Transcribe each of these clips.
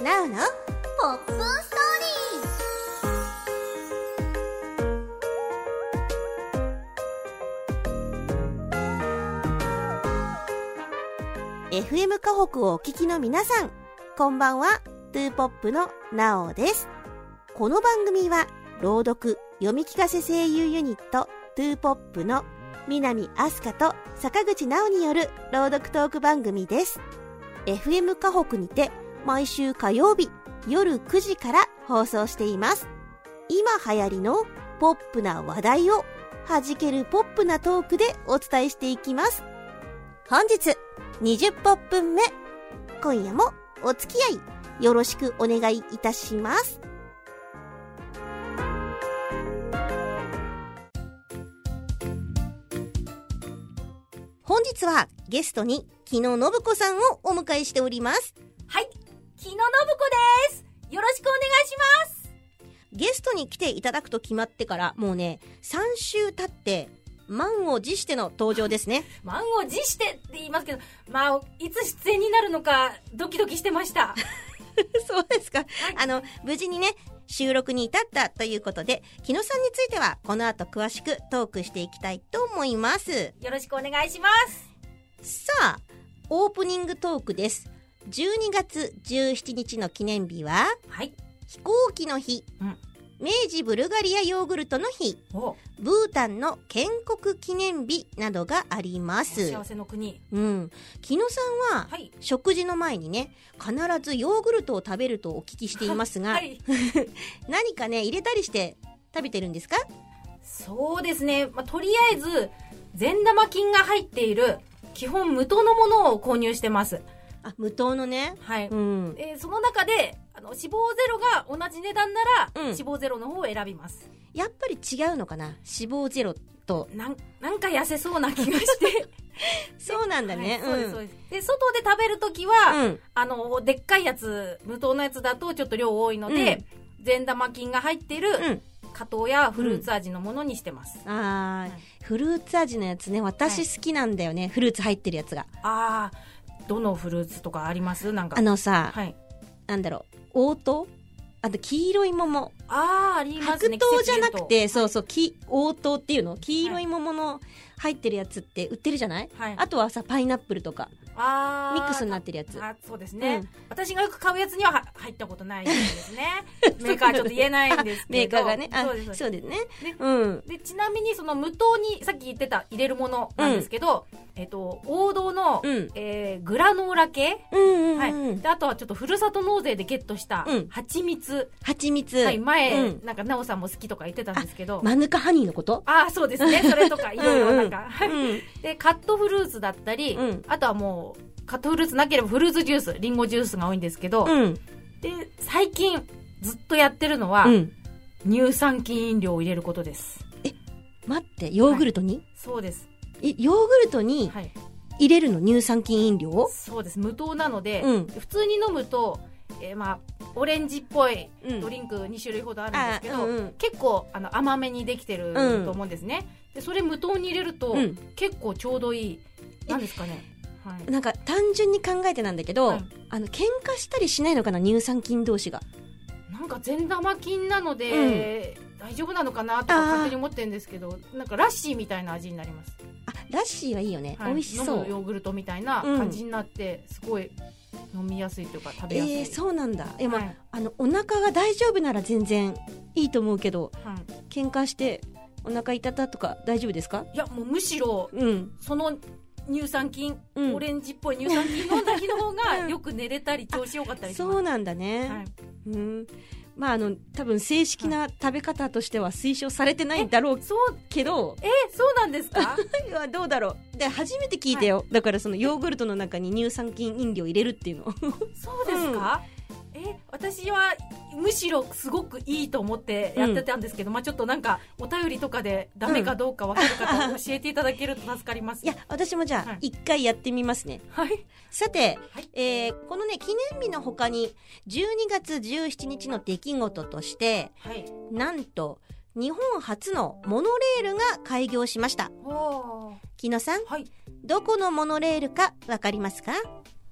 なおのポップンストーリー。 FM 河北をお聞きの皆さん、こんばんは。トゥーポップのなおです。この番組は朗読読み聞かせ声優ユニットトゥーポップの南あすかと坂口直による朗読トーク番組です。 FM 河北にて毎週火曜日夜9時から放送しています。今流行りのポップな話題を弾けるポップなトークでお伝えしていきます。本日20ポップン目、今夜もお付き合いよろしくお願いいたします。本日はゲストに木野信子さんをお迎えしております。 はい、木野信子です。よろしくお願いします。 ゲストに来ていただくと決まってからもうね3週経って満を持しての登場ですね。 満を持してって言いますけど、まあいつ出演になるのかドキドキしてましたそうですか、 はい、 無事にね収録に至ったということで、木野さんについてはこの後詳しくトークしていきたいと思います。 よろしくお願いします。 さあ、オープニングトークです。12月17日の記念日は、 はい、 飛行機の日、明治ブルガリアヨーグルトの日、ブータンの建国記念日などがあります。 幸せの国。 木野さんは、はい、食事の前にね必ずヨーグルトを食べるとお聞きしていますが、はい、何かね入れたりして食べてるんですか？ そうですね、とりあえず善玉菌が入っている基本無糖のものを購入してます。 あ、無糖のね。 はい、その中で脂肪ゼロが同じ値段なら、脂肪ゼロの方を選びます。 やっぱり違うのかな、脂肪ゼロと。 なんか痩せそうな気がしてそうなんだね、 はい、そうです。で外で食べるときは、でっかいやつ、無糖のやつだとちょっと量多いので、善玉菌が入っている、果糖やフルーツ味のものにしてます。 フルーツ味のやつね、私好きなんだよね、フルーツ入ってるやつが。 どのフルーツとかあります？なんかなんだろう、黄桃、あと黄色い桃。 ありますね。 白桃じゃなくて、そうそう、黄桃っていうの、黄色い桃の入ってるやつって売ってるじゃない？あとはさ、パイナップルとかミックスになってるやつ。 そうですね、私がよく買うやつには入ったことないんですねメーカーちょっと言えないんですけどメーカーがね、そうですね。 でちなみにその無糖にさっき言ってた入れるものなんですけど、王道の、グラノーラ系、であとはちょっとふるさと納税でゲットした蜂蜜、はい、前、なんかなおさんも好きとか言ってたんですけど、 マヌカハニーのこと？ そうですね、それとかいろいろなんかでカットフルーツだったり、あとはもうカットフルーツなければフルーツジュース、リンゴジュースが多いんですけど、で最近ずっとやってるのは、乳酸菌飲料を入れることです。 待って、ヨーグルトに？ そうです。 ヨーグルトに入れるの、乳酸菌飲料？ そうです。無糖なので、普通に飲むと、オレンジっぽいドリンク2種類ほどあるんですけど、結構甘めにできてると思うんですね。でそれ無糖に入れると、結構ちょうどいい。なんですかね、 なんか単純に考えてなんだけど、喧嘩したりしないのかな、乳酸菌同士が。 なんか善玉菌なので、大丈夫なのかなとか勝手に思ってるんですけど、なんかラッシーみたいな味になります。 ラッシーはいいよね、美味しそう。 飲むヨーグルトみたいな感じになって、すごい飲みやすいというか食べやすい。 そうなんだ。お腹が大丈夫なら全然いいと思うけど、喧嘩してお腹痛たとか大丈夫ですか？ いや、もうむしろ、その乳酸菌、オレンジっぽい乳酸菌飲んだ日の方がよく寝れたり調子よかったりします。 そうなんだね、多分正式な食べ方としては推奨されてないんだろうけど、 そうなんですかどうだろう。で初めて聞いたよ、だからそのヨーグルトの中に乳酸菌飲料入れるっていうのそうですか、私はむしろすごくいいと思ってやってたんですけど、ちょっとなんかお便りとかでダメかどうか分かる方教えていただけると助かります。 いや、私もじゃあ一回やってみますね。さて、このね記念日の他に12月17日の出来事として、なんと日本初のモノレールが開業しました。木野さん、どこのモノレールか分かりますか？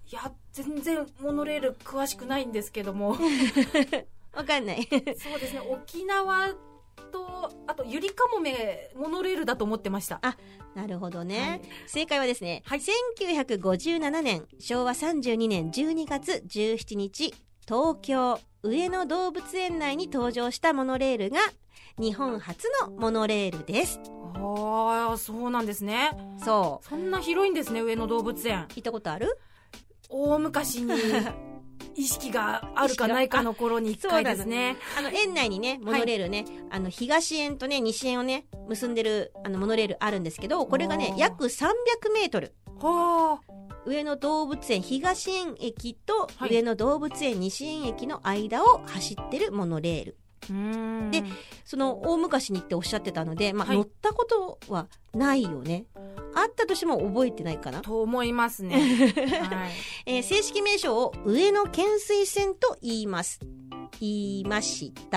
いや全然モノレール詳しくないんですけどもわかんないそうですね、沖縄とあとゆりかもめモノレールだと思ってました。 あ、なるほどね、はい、正解はですね、 はい、 1957年昭和32年12月17日東京上野動物園内に登場したモノレールが日本初のモノレールです。 ああ、そうなんですね。 そう、 そんな広いんですね、上野動物園。 行ったことある？ 大昔に意識があるかないかの頃に1回ですね。 園内にねモノレールね、はい、東園とね西園をね結んでるモノレールあるんですけど、これがね約300メートル、 はあ、 上野動物園東園駅と上野動物園西園駅の間を走ってるモノレールで、その大昔にっておっしゃってたので、はい、乗ったことはないよね。あったとしても覚えてないかなと思いますね、 はい正式名称を上野懸垂線と言いました。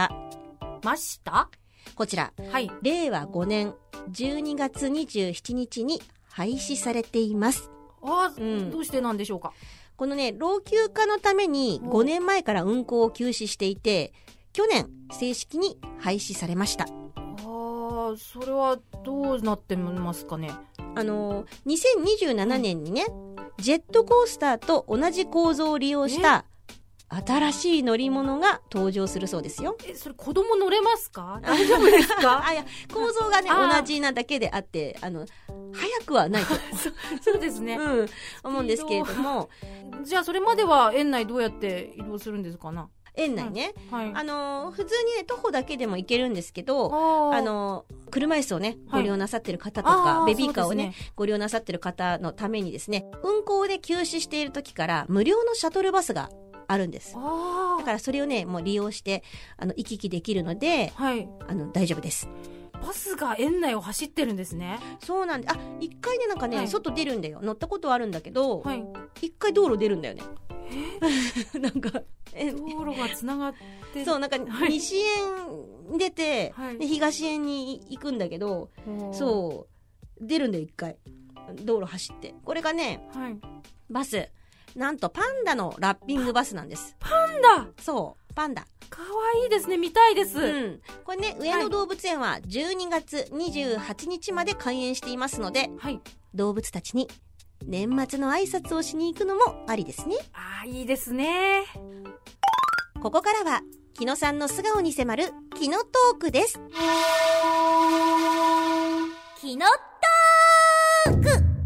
こちら、はい、令和5年12月27日に廃止されています。 あ、どうしてなんでしょうか。 このね老朽化のために5年前から運行を休止していて、去年正式に廃止されました。 それはどうなってますかね。 2027年にね、ジェットコースターと同じ構造を利用した新しい乗り物が登場するそうですよ。 それ子供乗れますか？大丈夫ですか？ いや、構造がね同じなだけであって早くはないとそうですね、 思うんですけれども、 じゃあそれまでは園内どうやって移動するんですかな。 園内ね、 はい、 普通にね徒歩だけでも行けるんですけど、車椅子をねご利用なさってる方とか、ベビーカーをねご利用なさってる方のためにですね、運行で休止している時から無料のシャトルバスがあるんです。だからそれをねもう利用して行き来できるので、 はい、 大丈夫です。 バスが園内を走ってるんですね。 そうなんで、一回ねなんかね、はい、外出るんだよ。乗ったことはあるんだけど、 はい、 一回道路出るんだよね。なんか道路がつながってそう、なんか西園出て、はい、で東園に行くんだけど、そう出るんだよ。一回道路走って、これがね、 はい、 バスなんとパンダのラッピングバスなんです。 パンダ、 そうパンダかわいいですね、見たいです、 これね上野動物園は12月28日まで開園していますので、 はい、 動物たちに年末の挨拶をしに行くのもありですね。 いいですね。 ここからは木野さんの素顔に迫る木野トークです。木野トーク。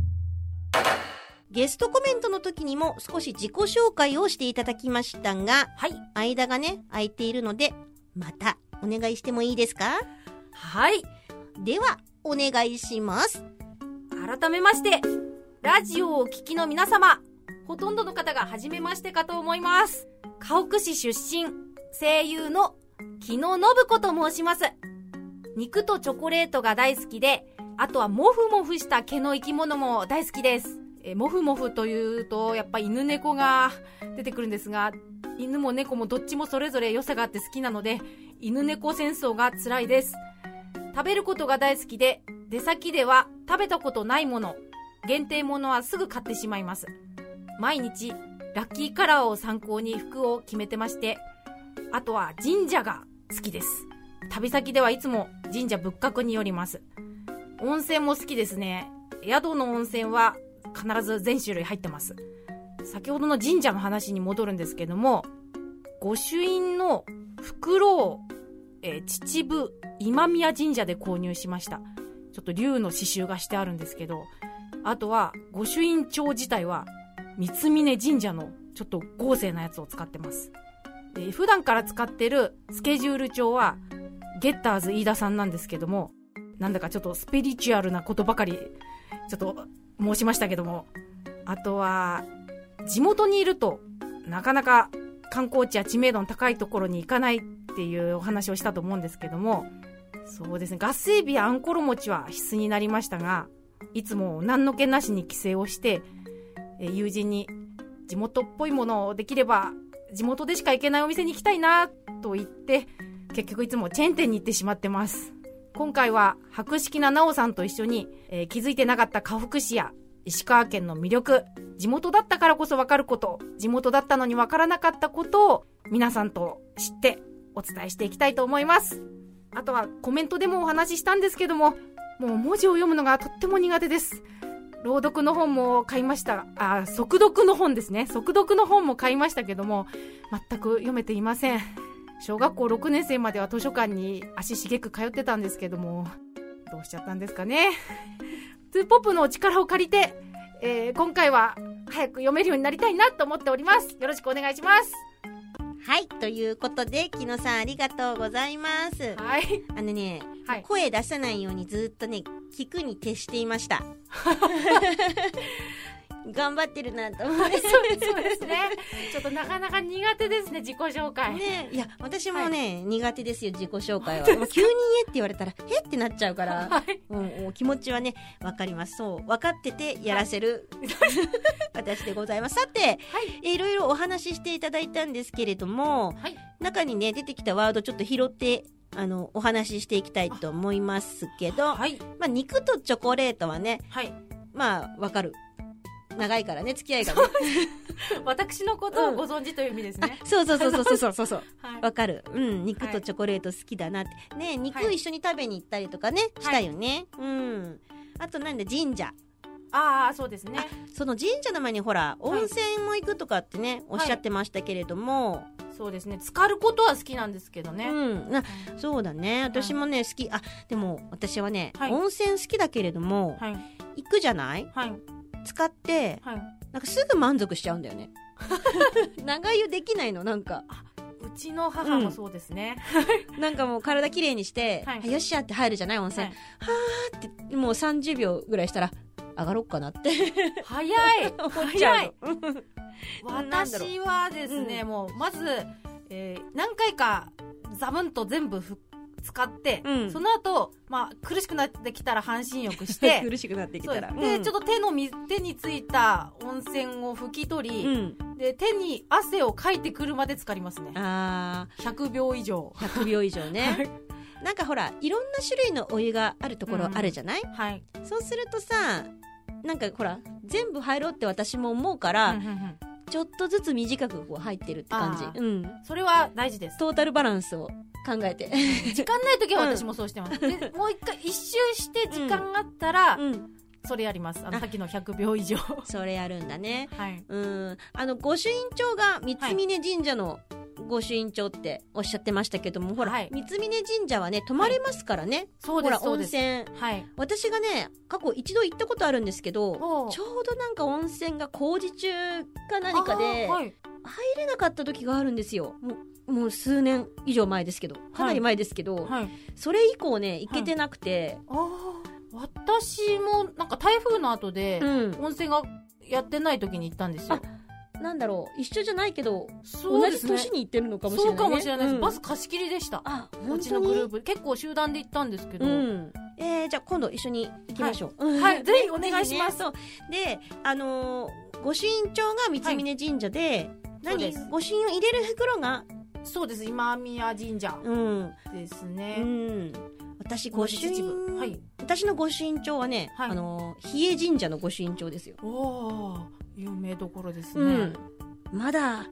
ゲストコメントの時にも少し自己紹介をしていただきましたが、 はい、 間がね空いているのでまたお願いしてもいいですか？ はい、 ではお願いします。 改めましてラジオをお聞きの皆様、ほとんどの方が初めましてかと思います。かほく市出身、声優の木野信子と申します。肉とチョコレートが大好きで、あとはモフモフした毛の生き物も大好きです。モフモフというとやっぱ犬猫が出てくるんですが、犬も猫もどっちもそれぞれ良さがあって好きなので、犬猫戦争が辛いです。食べることが大好きで、出先では食べたことないもの、限定ものはすぐ買ってしまいます。毎日ラッキーカラーを参考に服を決めてまして、あとは神社が好きです。旅先ではいつも神社仏閣に寄ります。温泉も好きですね。宿の温泉は必ず全種類入ってます。先ほどの神社の話に戻るんですけども、御朱印の袋を、秩父今宮神社で購入しました。ちょっと竜の刺繍がしてあるんですけど、あとは御朱印帳自体は三峯神社のちょっと豪勢なやつを使ってます。で、普段から使ってるスケジュール帳はゲッターズ飯田さんなんですけども、なんだかちょっとスピリチュアルなことばかりちょっと申しましたけども、あとは地元にいるとなかなか観光地や知名度の高いところに行かないっていうお話をしたと思うんですけども、そうですね、ガスエビやあんころ餅は必須になりましたが、いつも何の気なしに帰省をして、友人に地元っぽいものをできれば地元でしか行けないお店に行きたいなと言って、結局いつもチェーン店に行ってしまってます。今回は博識ななおさんと一緒に、気づいてなかったかほく市や石川県の魅力、 地元だったからこそ分かること、地元だったのに分からなかったことを皆さんと知ってお伝えしていきたいと思います。あとはコメントでもお話ししたんですけども、もう文字を読むのがとっても苦手です。朗読の本も買いました。速読の本ですね。速読の本も買いましたけども、全く読めていません。小学校6年生までは図書館に足しげく通ってたんですけども、どうしちゃったんですかね。トゥーポップのお力を借りて、今回は早く読めるようになりたいなと思っております。よろしくお願いします。 はい、ということで木野さんありがとうございます。 はい。 はい、声出さないようにずっとね聞くに徹していました。頑張ってるなと思って。 そうですね。ちょっとなかなか苦手ですね、自己紹介。 ね、いや私もね、苦手ですよ自己紹介は。急に言えって言われたらへってなっちゃうから、はい、気持ちはね分かります。そう分かっててやらせる、はい、私でございます。さて、はい、いろいろお話ししていただいたんですけれども、はい、中にね出てきたワードちょっと拾ってお話ししていきたいと思いますけど、はい、肉とチョコレートはね、はい、分かる。長いからね付き合いがね。 私のことをご存知という意味ですね。 そう、わかる。肉とチョコレート好きだなってね。肉一緒に食べに行ったりとかね、したよね。あとなんだ神社。 そうですね。 その神社の前にほら温泉も行くとかってね、おっしゃってましたけれども、 そうですね。浸かることは好きなんですけどね。 そうだね。私もね好き。でも私はね、温泉好きだけれども、行くじゃない。使って、なんかすぐ満足しちゃうんだよね。長湯できないのなんか。 うちの母もそうですね。 なんかもう体きれいにして、よっしゃって入るじゃない温泉。はーってもう30秒ぐらいしたら上がろっかなって。 早い。私はですね、もうまず、何回かザブンと全部使って、その後、苦しくなってきたら半身浴して苦しくなってきたらで、ちょっと手についた温泉を拭き取り、で手に汗をかいてくるまで浸かりますね。100秒以上ね。なんかほらいろんな種類のお湯があるところあるじゃない、そうするとさ、なんかほら全部入ろうって私も思うから、ちょっとずつ短くこう入ってるって感じ。 それは大事です。 トータルバランスを考えて時間ない時は私もそうしてます。でもう一周して時間があったら、それやります。さっきの100秒以上それやるんだね。御朱印帳が三峯神社の御朱印帳っておっしゃってましたけども、ほら、三峯神社はね泊まれますからね。ほら温泉、私がね過去一度行ったことあるんですけど、ちょうどなんか温泉が工事中か何かで入れなかった時があるんですよ。もう数年以上前ですけど、かなり前ですけど、それ以降ね行けてなくて、 私もなんか台風の後で、温泉がやってない時に行ったんですよ。 なんだろう、一緒じゃないけど、同じ年に行ってるのかもしれないね。 そうかもしれないです。バス貸し切りでした。うちのグループ結構集団で行ったんですけど、 じゃあ今度一緒に行きましょう。 ぜひお願いします。 で、御朱印帳が三峯神社で、御朱印を入れる袋が、 そうです、今宮神社ですね。 私の御朱印帳はね、比叡神社の御朱印帳ですよ。 有名どころですね。 まだ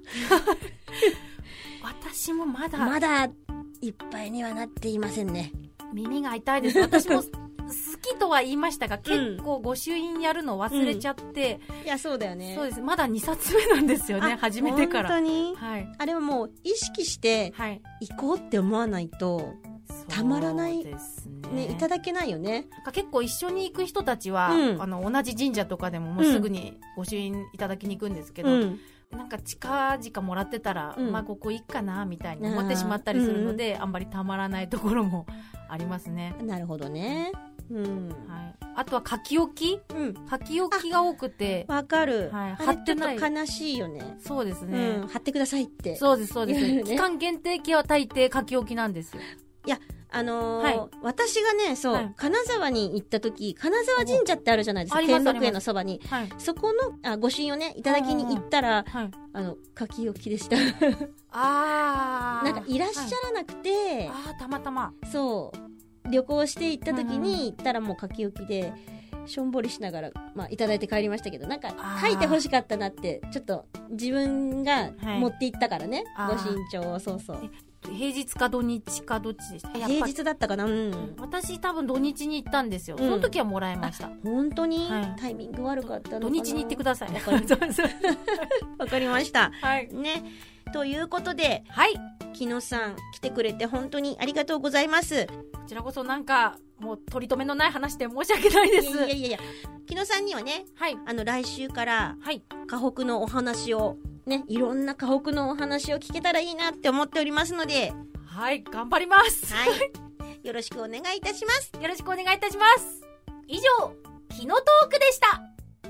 私もまだいっぱいにはなっていませんね。 耳が痛いです。私も好きとは言いましたが、結構御朱印やるの忘れちゃって、 いやそうだよね。 そうです。まだ2冊目なんですよね、始めてから。 本当に、あれはもう意識して行こうって思わないとたまらないですね。いただけないよね。 結構一緒に行く人たちは、同じ神社とかでももうすぐに御朱印いただきに行くんですけど、なんか近々もらってたら、ここいいかなみたいに思ってしまったりするので、あんまりたまらないところもありますね。 なるほどね。 あとは書き置き、書き置きが多くて、 わかる。 貼ってない。 ちょっと悲しいよね。 そうですね。 貼ってくださいって。 そうです。期間限定系は大抵書き置きなんですよ。 いや私がね金沢に行った時、金沢神社ってあるじゃないですか、兼六園のそばに、そこの御朱印をねいただきに行ったら、書き置きでした。なんかいらっしゃらなくて、 たまたまそう旅行して行った時に行ったらもう書き置きで、 しょんぼりしながら、いただいて帰りましたけど、なんか書いてほしかったなってちょっと自分が持っていったからね、ご身長を。そうそう。 平日か土日かどっちでした？ 平日だったかな。 私多分土日に行ったんですよ。その時はもらいました。 本当に、タイミング悪かったのかな。 土日に行ってください。 わかりました。ね。ということで、木野さん来てくれて本当にありがとうございます。 こちらこそなんかもう取り留めのない話で申し訳ないです。 いや木野さんにはね、来週から河北のお話をね、いろんな河北のお話を聞けたらいいなって思っておりますので、 頑張ります。 よろしくお願いいたします。 よろしくお願いいたします。以上、木野トークでした。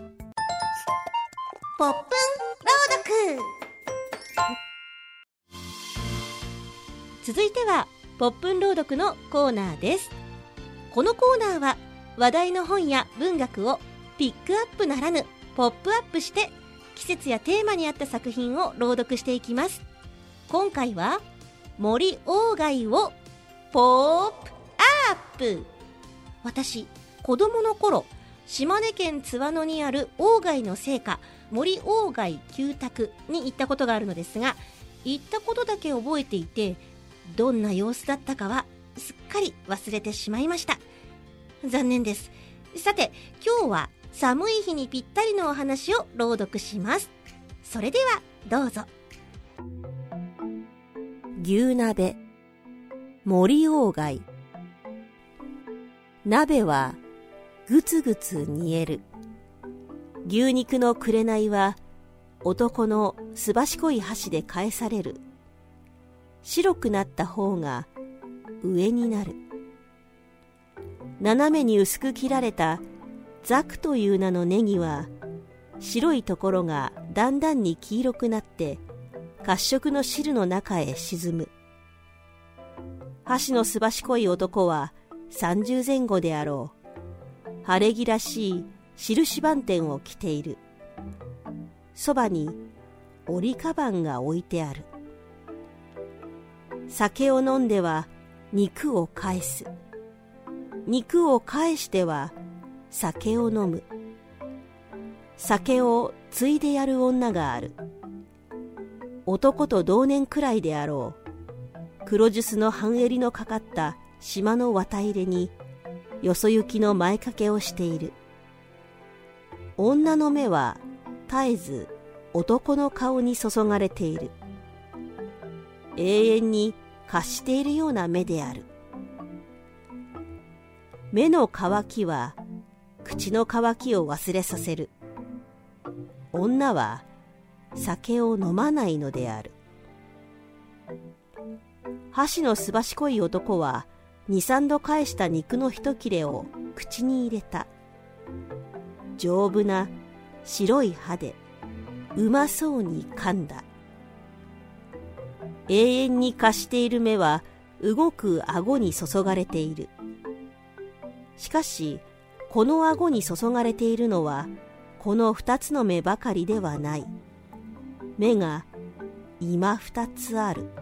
ポップン朗読。続いてはポップン朗読のコーナーです。このコーナーは話題の本や文学をピックアップならぬポップアップして季節やテーマに合った作品を朗読していきます。今回は森鴎外をポップアップ。私、子供の頃、島根県津和野にある鴎外の生家森鴎外旧宅に行ったことがあるのですが、行ったことだけ覚えていて、どんな様子だったかはすっかり忘れてしまいました。残念です。さて、今日は寒い日にぴったりのお話を朗読します。それではどうぞ。牛鍋、森鴎外。鍋はぐつぐつ煮える。牛肉の紅は男のすばしこい箸で返される。白くなった方が上になる。斜めに薄く切られたザクという名のネギは、白いところがだんだんに黄色くなって褐色の汁の中へ沈む。箸のすばしこい男は30前後であろう。晴れ着らしい印番店を着ている。そばに折りかばんが置いてある。酒を飲んでは肉を返す。肉を返しては酒を飲む。酒をついでやる女がある。男と同年くらいであろう。黒ジュスの半襟のかかった島の綿入れによそ行きの前掛けをしている。女の目は絶えず男の顔に注がれている。永遠に貸しているような目である。目の渇きは口の渇きを忘れさせる。女は酒を飲まないのである。箸のすばしこい男は2、3度返した肉の一切れを口に入れた。丈夫な白い歯でうまそうに噛んだ。永遠に貸している目は動く顎に注がれている。しかしこの顎に注がれているのはこの2つの目ばかりではない。目が今2つある。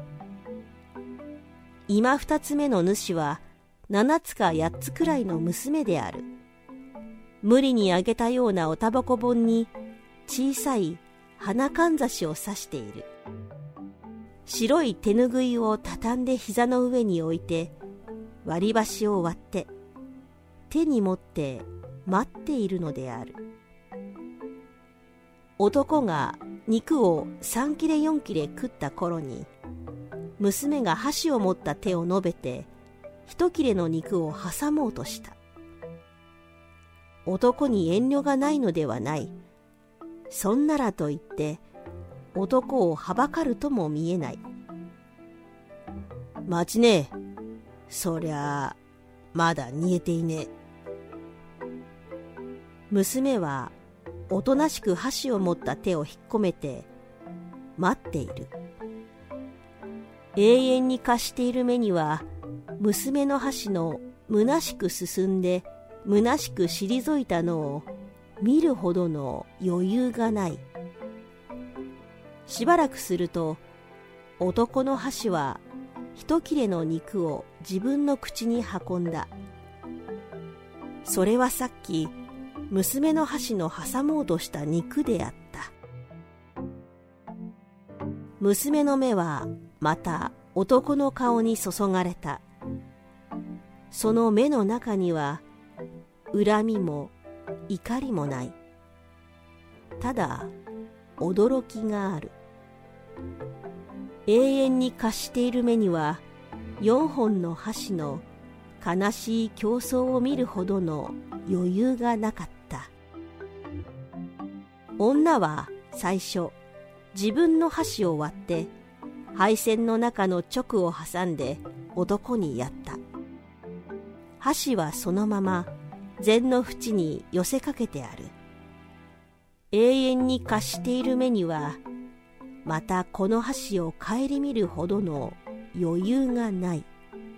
今2つ目の主は7つか8つくらいの娘である。無理にあげたようなおたばこ本に小さい花かんざしを刺している。白い手ぬぐいを畳んで膝の上に置いて割り箸を割って手に持って待っているのである。男が肉を3切れ4切れ食った頃に娘が箸を持った手を伸べて一切れの肉を挟もうとした。男に遠慮がないのではない。そんならと言って男をはばかるとも見えない。待ちねえ。そりゃまだ煮えていねえ。娘はおとなしく箸を持った手を引っ込めて待っている。永遠に貸している目には娘の箸の虚しく進んで虚しく退いたのを見るほどの余裕がない。しばらくすると男の箸は一切れの肉を自分の口に運んだ。それはさっき娘の箸の挟もうとした肉であった。娘の目はまた男の顔に注がれた。その目の中には恨みも怒りもない。ただ驚きがある。永遠に貸している目には4本の箸の悲しい競争を見るほどの余裕がなかった。女は最初自分の箸を割って配線の中の直を挟んで男にやった。箸はそのまま禅の縁に寄せかけてある。永遠に貸している目にはまたこの箸を顧みるほどの余裕がない。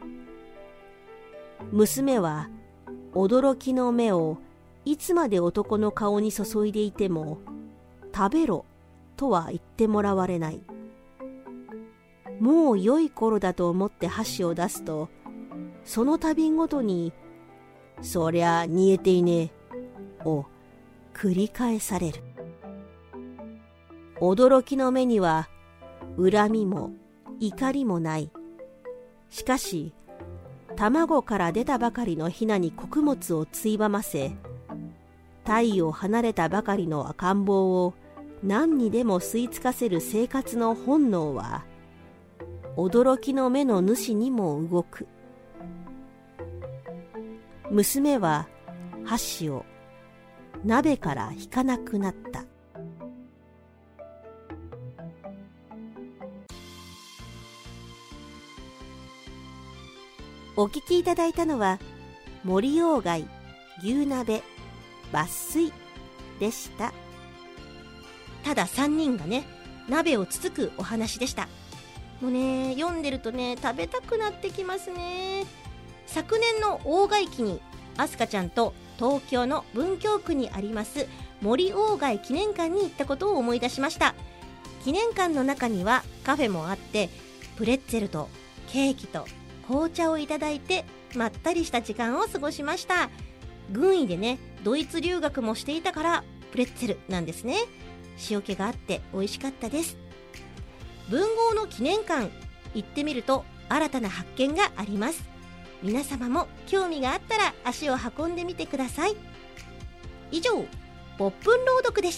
娘は驚きの目をいつまで男の顔に注いでいても食べろとは言ってもらわれない。もう良い頃だと思って箸を出すと、その度ごとにそりゃ煮えていねえを繰り返される。驚きの目には恨みも怒りもない。しかし卵から出たばかりのヒナに穀物をついばませ、体を離れたばかりの赤ん坊を何にでも吸い付かせる生活の本能は驚きの目の主にも動く。娘は箸を鍋から引かなくなった。お聞きいただいたのは森鴎外牛鍋抜粋でした。ただ3人がね鍋をつつくお話でした。もうね読んでるとね食べたくなってきますね。昨年の大貝期にアスカちゃんと東京の文京区にあります森鴎外記念館に行ったことを思い出しました。記念館の中にはカフェもあって、プレッツェルとケーキと紅茶をいただいてまったりした時間を過ごしました。軍医でねドイツ留学もしていたからプレッツェルなんですね。塩気があって美味しかったです。文豪の記念館行ってみると新たな発見があります。皆様も興味があったら足を運んでみてください。以上ポップン朗読でした。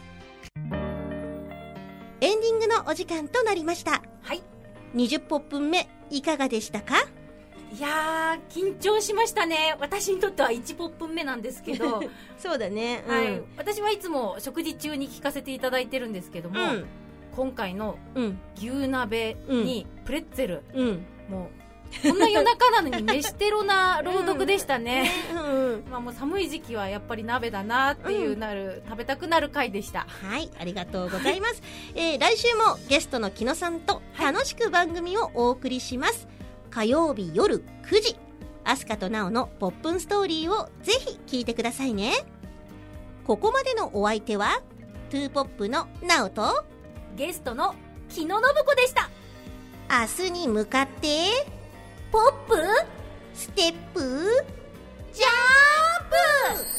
エンディングのお時間となりました。 はい、 20ポップン目いかがでしたか？ いやー緊張しましたね。私にとっては1ポップン目なんですけどそうだね、 はい、私はいつも食事中に聞かせていただいてるんですけども、今回の牛鍋にプレッツェル、もうこんな夜中なのに飯テロな朗読でしたねまあもう寒い時期はやっぱり鍋だなっていう食べたくなる回でした。 はい、ありがとうございます、来週もゲストの木野さんと楽しく番組をお送りします、火曜日夜9時アスカとナオのポップンストーリーをぜひ聞いてくださいね。ここまでのお相手はトゥーポップのナオとゲストの木野信子でした。 明日に向かってポップステップジャンプ